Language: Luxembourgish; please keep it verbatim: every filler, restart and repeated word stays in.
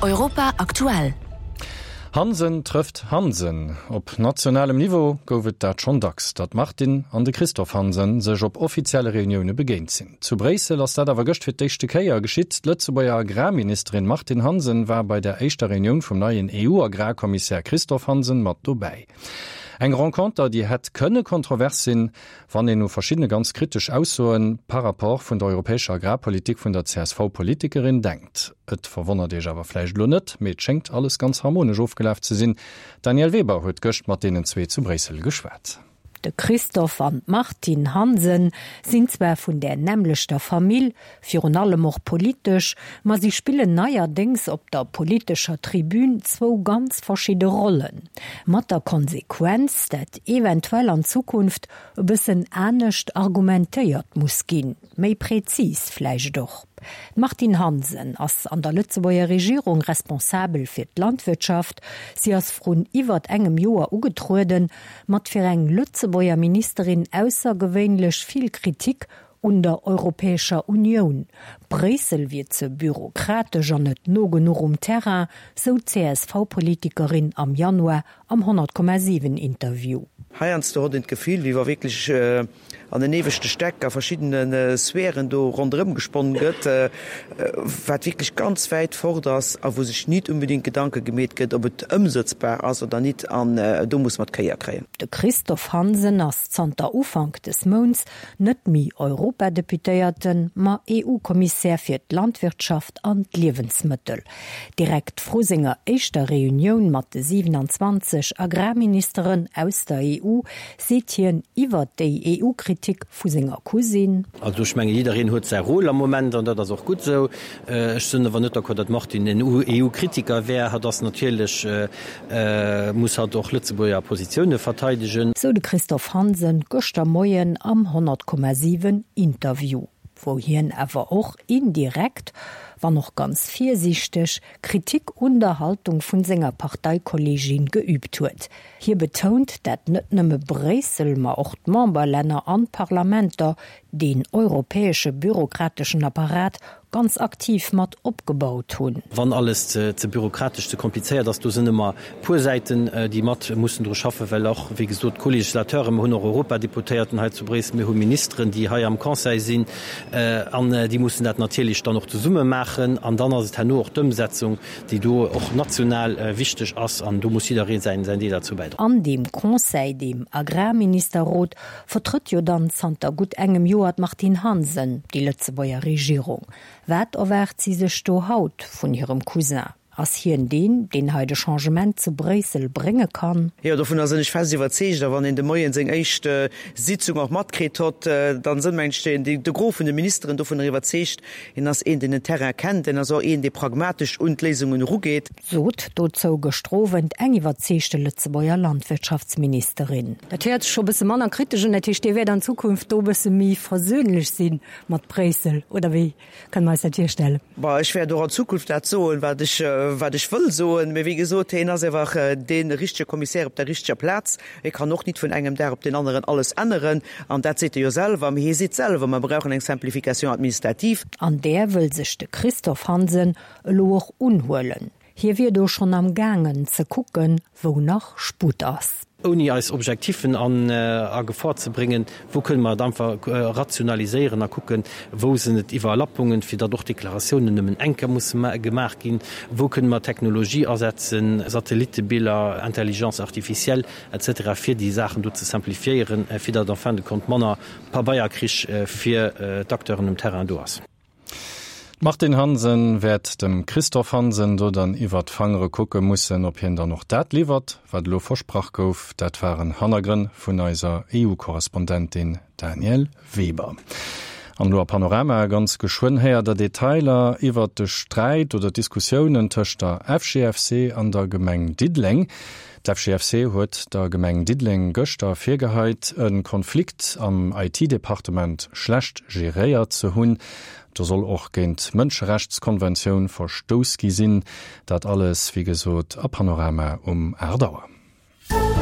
Europa aktuell. Hansen trifft Hansen. Op nationalem Niveau gowet dat schon dacks, dat Martin an de Christoph Hansen sech op offizielle Reunioune begéint sinn. Zu Bresel ass dat awer gëcht fir d'échte Käier geschitt, Lëtzebauer Agrarministerin Martin Hansen war bei der éischter Reunion vum neuen E U-Agrarkommissär Christoph Hansen mat dobäi. Eg Rencontre, die het kënne kontrovers sinn, wann en no verschiedene ganz kritisch aussoen par rapport vun der europäescher Agrarpolitik vun der C S V-Politikerin denkt. Et verwonnert Dich awer fleich lunnet, met schenkt alles ganz harmonisch aufgelaufen ze sinn. Daniel Weber huet gëcht mat denen zwee zu Bresel geschwätzt. De Christoph an Martin Hansen sind zwar vun der nämlichster Familie, für allem auch politisch, ma sie spielen neuerdings op der politischer Tribün zwo ganz verschiedene Rollen. Mat der Konsequenz, dat eventuell an Zukunft e bisssen ernstcht argumentéiert muss gin, méi präzis fleisch doch. Martin Hansen ass an der Lützebauer Regierung responsabel fir d' Landwirtschaft, sie ass vun iwwer engem Joer ugetruden, mat fir eng Lützebauer Ministerin aussergewöhnlich viel Kritik und der Europäischer Union. Bresel wird ze bürokratisch an net no genug um Terrain, so C S V-Politikerin am Januar am hundert Komma sieben Interview. Heians du hat den Gefühl, wie war wirklich äh, an den newechte Steck a verschiedenen äh, Sphären do rundherum gesponnen gëtt, äh, wat wirklich ganz weit vor das, a wo sich nicht unbedingt Gedanke gemäht gëtt, ob het umsetzbar as oder nicht an äh, du muss mat Käier kräen. De Christoph Hansen as zanter Ufang des Mons net mi Europadeputéierten ma E U-Kommissär fir d' Landwirtschaft an d' Lebensmittel. Direkt Frosinger eischter Reunion mat de siebenundzwanzig Agrarministerin aus der E U seht hien iwwer déi E U-Kritik vu senger Cousin. Also ich meine, jederin huet sehr Rolle am Moment und das auch gut so. Äh, ich finde, wenn nicht, dat macht in den E U-Kritiker wer hat das natürlich äh, äh, muss hat doch Lützebauer Positionen verteidigen. So de Christoph Hansen goster Moien am hundert Komma sieben Interview, wohin aber auch indirekt war noch ganz viersichtig Kritik Unterhaltung vun senger Parteikollegin geübt huet. Hier betont, dat net nëmme Bresel ma auch Memberländer an Parlamenter den europäische bürokratischen Apparat ganz aktiv mat opgebaut hun. Wann alles zu, zu bürokratisch zu kompliziert, dass du sind immer Purseiten, die mat mussten du schaffen, weil auch wie gesagt Kollegislateure im hundert Europadeputierten halt zu Bresel mit Ministerin, die hier am Conseil sind, äh, an, die mussten das natürlich dann noch zu Summe machen, an dann ist es nur auch die Umsetzung, die du auch national äh, wichtig ist, und du musst jeder sein, sein die dazu beitragen. An dem Conseil, dem Agrarministerrat, vertritt jo dann Santa gut engem Joat Martin Hansen, die Lützebauer Regierung. Wat erwert sie sech do haut vun ihrem Cousin? As hier in den, den heide Changement zu Bresel bringen kann. Ja, davon also nicht fest überzeugt, da wann in der Moien seg echte Sitzung auch matkret hat, dann sind man stehen, die, die Grof und die Ministerin davon überzeugt, in das in den Terra kennt, denn also in die pragmatisch und Lesungen rugeht. Sot, dort so gestrovend eng überzeugte Lützebauer Landwirtschaftsministerin. Das hört schon bis man an kritischen, natürlich, die werden in Zukunft do bis mi versöhnlich sind mit Bresel, oder wie kann man es das hier stellen? Boah, ich werde doch in Zukunft dazu, und was ich wat ich will so wie gesagt einfach äh, den richtige Kommissär op der richtige Platz. Ich kann noch nicht von engem der op den anderen alles anderen an dat se ihr selber am hier sieht selber man brauchen eng Simplifikation administrativ. An der will sich de Christoph Hansen loch unholen. Hier wird du schon am Gangen zu gucken, wo noch Sput ass. Ohne als Objektiven an äh, Gefahr zu bringen, wo können wir einfach äh, rationalisieren, gucken, wo sind die Überlappungen, für dadurch Deklarationen im Enker muss gemacht gehen, wo können wir Technologie ersetzen, Satellitenbilder, Intelligenz artificiell et cetera für die Sachen zu simplifizieren, äh, für dann kommt man ein paar Bayerkrieg äh, für äh, Doktoren im Terrain durch. Martin Hansen werd dem Christoph Hansen do dann iwwer d'Fangere kucke mussssen, ob hin da noch dat liefert, wat lo versprach gouf, dat waren Hannergren vun eiser E U-Korrespondentin Daniel Weber. An nur Panorama ganz geschwoen her der Detailer iwwer de Streit oder Diskussionen töcht der F G F C an der Gemeng Didling. Der F G F C huet der Gemeng Didling Göster firgeheit en Konflikt am I T-Departement schlecht geréiert ze hunn. Da soll auch géint Mënscherechtskonvention verstoß gi sinn, dat alles wie gesot a Panorama um Erdauer.